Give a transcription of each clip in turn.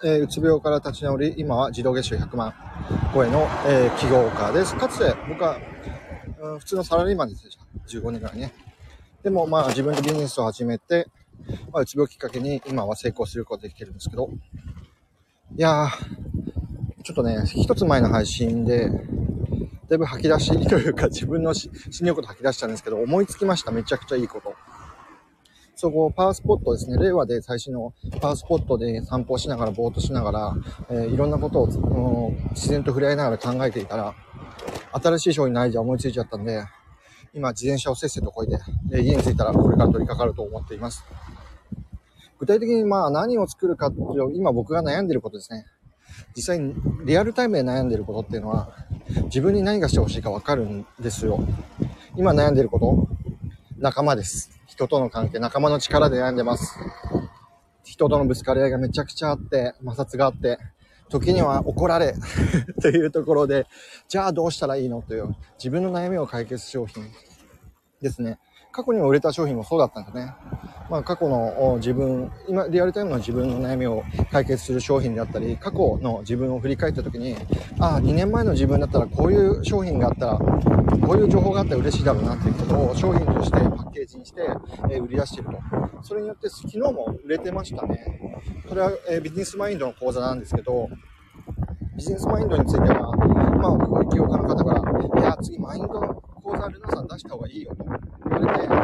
うつ病から立ち直り、今は自動月収100万超えの、起業家です。かつて僕は、普通のサラリーマンです。15年ぐらいね。でも自分でビジネスを始めて、うつ病をきっかけに今は成功することができてるんですけど、いやー、ちょっとね、一つ前の配信で、だいぶ吐き出しというか自分の死によこと吐き出したんですけど、思いつきました。めちゃくちゃいいこと。そこパワースポットですね。令和で最新のパワースポットで散歩しながらぼーっとしながら、いろんなことを自然と触れ合いながら考えていたら、新しい商品のアイデア思いついちゃったんで、今自転車をせっせとこいで、家に着いたらこれから取り掛かると思っています。具体的に何を作るかっていう今僕が悩んでいることですね。実際にリアルタイムで悩んでいることっていうのは、自分に何がしてほしいか分かるんですよ。今悩んでいること、仲間です。人との関係、仲間の力で悩んでます。人とのぶつかり合いがめちゃくちゃあって、摩擦があって、時には怒られというところで、じゃあどうしたらいいのという自分の悩みを解決商品ですね。過去にも売れた商品もそうだったんですね。過去の自分、今リアルタイムの自分の悩みを解決する商品であったり、過去の自分を振り返った時に、2年前の自分だったらこういう商品があったら、こういう情報があったら嬉しいだろうなっていうことを商品としてパッケージにして、売り出していると。それによって昨日も売れてましたね。これは、ビジネスマインドの講座なんですけど、ビジネスマインドについては、起業家の方から、いや、次マインドの講座ルナさん出した方がいいよと言われて、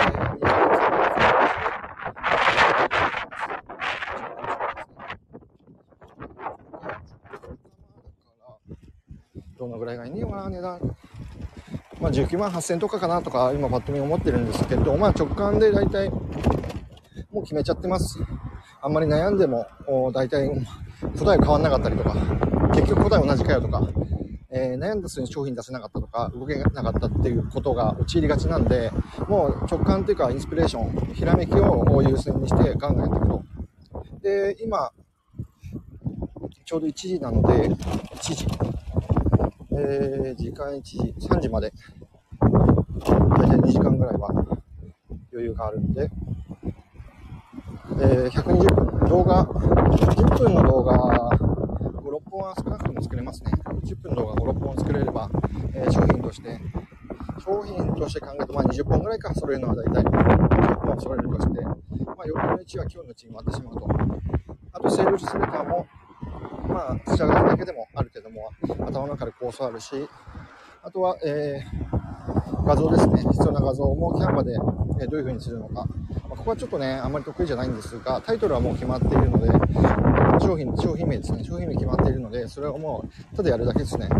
どのぐらいがいいのかな、値段。19万8000とかかなとか、今パッと見思ってるんですけど、直感で大体、もう決めちゃってます。あんまり悩んでも、大体、答え変わんなかったりとか、結局答え同じかよとか、悩んだ末に商品出せなかったとか、動けなかったっていうことが陥りがちなんで、もう直感というかインスピレーション、ひらめきを優先にしてガンガンやっていくと。で、今、ちょうど1時なので、1時。時間1時、3時まで、大体2時間ぐらいは余裕があるんで、120分、動画、10分の動画、5、6本は少なくとも作れますね。10分の動画5、6本作れれば、商品として考えると、20本ぐらいか、揃えるのは大体10本揃えるとして、4分の1は今日のうちに終わってしまうと。あと、セールスレターも、仕上がるだけでもあるけども、頭の中で構想あるし、あとは、画像ですね。必要な画像もキャンバで、どういう風にするのか。ここはちょっとね、あんまり得意じゃないんですが、タイトルはもう決まっているので、商品名ですね。商品名決まっているので、それをもう、ただやるだけですね。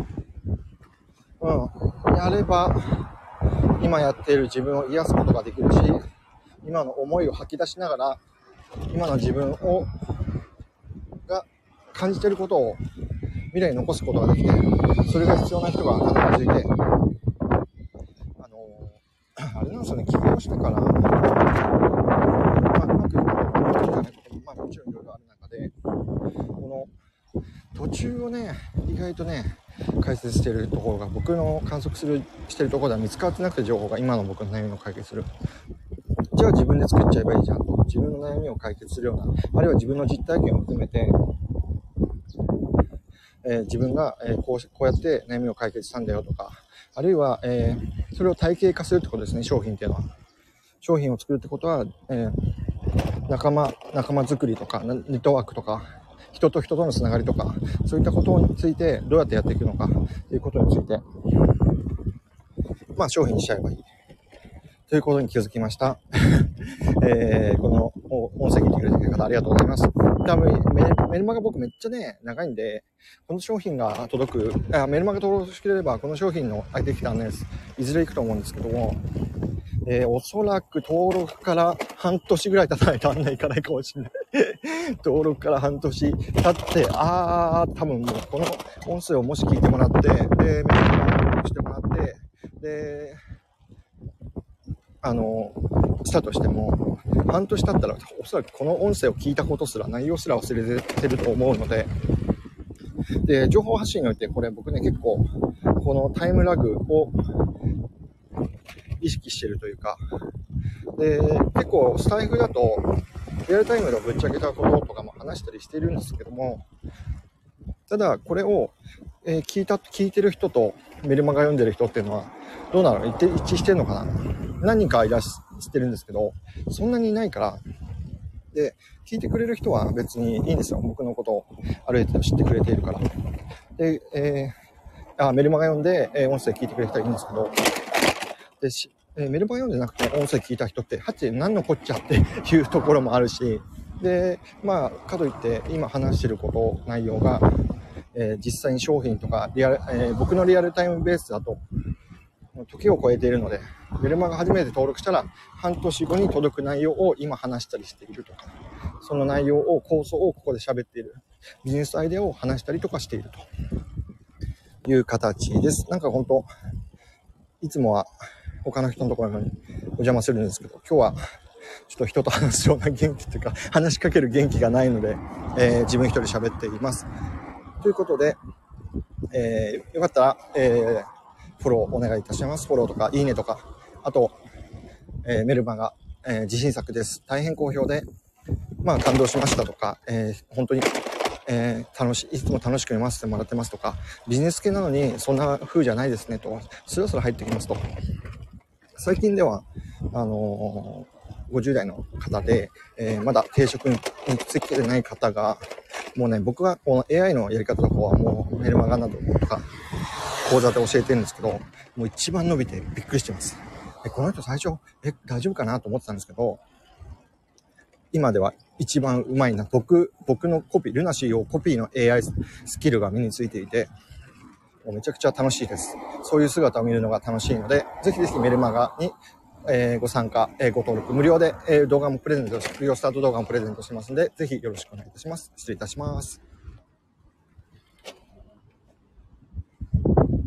やれば、今やっている自分を癒すことができるし、今の思いを吐き出しながら、今の自分が感じていることを未来に残すことができて、それが必要な人が必ずいて、あれなんですよね、起業してから、うまくいかないことも、もちろんいろいろある中で、この途中をね、意外とね、解説しているところが、僕の観測しているところでは見つかってなくて、情報が今の僕の悩みを解決する。じゃあ自分で作っちゃえばいいじゃんと。自分の悩みを解決するような、あるいは自分の実体験を含めて、自分が、こうやって悩みを解決したんだよとか、あるいは、それを体系化するってことですね、商品っていうのは。商品を作るってことは、仲間作りとか、ネットワークとか、人と人とのつながりとか、そういったことについてどうやってやっていくのかということについて、商品にしちゃえばいいということに気づきました。この音声聞いてくれてる方ありがとうございます。多分メルマガ僕めっちゃね長いんで、この商品が届くメルマガ登録してくれればこの商品のできたんです。いずれ行くと思うんですけども、おそらく登録から半年ぐらい経たないと案内いかないかもしれない登録から半年経って多分もうこの音声をもし聞いてもらって、でメルマガ登録してもらって、でしたとしても、半年経ったらおそらくこの音声を聞いたことすら、内容すら忘れてると思うので、で情報発信においてこれ僕ね結構このタイムラグを意識してるというか、で結構スタイフだとリアルタイムでぶっちゃけたこととかも話話したりしているんですけども、ただこれを、聞いてる人とメルマガ読んでる人っていうのはどうなの？一致してるのかな？何人かいらしてるんですけど、そんなにいないから、で、聞いてくれる人は別にいいんですよ。僕のことをある程度知ってくれているから。で、メルマガ読んで、音声聞いてくれる人はいいんですけど、で、メルマガ読んでなくて音声聞いた人って、はっち何のこっちゃっていうところもあるし、で、まあ、かといって今話してること、内容が、実際に商品とか僕のリアルタイムベースだと時を超えているので、メルマガ初めて登録したら半年後に届く内容を今話したりしているとか、その内容を構想をここで喋っている、ビジネスアイデアを話したりとかしているという形です。なんか本当いつもは他の人のところにお邪魔するんですけど、今日はちょっと人と話すような元気というか、話しかける元気がないので、自分一人喋っています。ということで、よかったら、フォローお願いいたします。フォローとかいいねとか、あと、メルマガ、自信作です。大変好評で、まあ感動しましたとか、本当に、いつも楽しく読ませてもらってますとか、ビジネス系なのにそんな風じゃないですねと、スラスラ入ってきますと。最近では、50代の方で、まだ定職につけてない方が、もうね、僕がこの AI のやり方とかはもうメルマガなどとか講座で教えてるんですけど、もう一番伸びてびっくりしてます。この人最初、大丈夫かなと思ってたんですけど、今では一番うまいな。僕のコピー、ルナシーをコピーの AI スキルが身についていて、もうめちゃくちゃ楽しいです。そういう姿を見るのが楽しいので、ぜひぜひメルマガにご参加、ご登録、無料で動画もプレゼント、無料スタート動画もプレゼントしますので、ぜひよろしくお願いいたします。失礼いたします。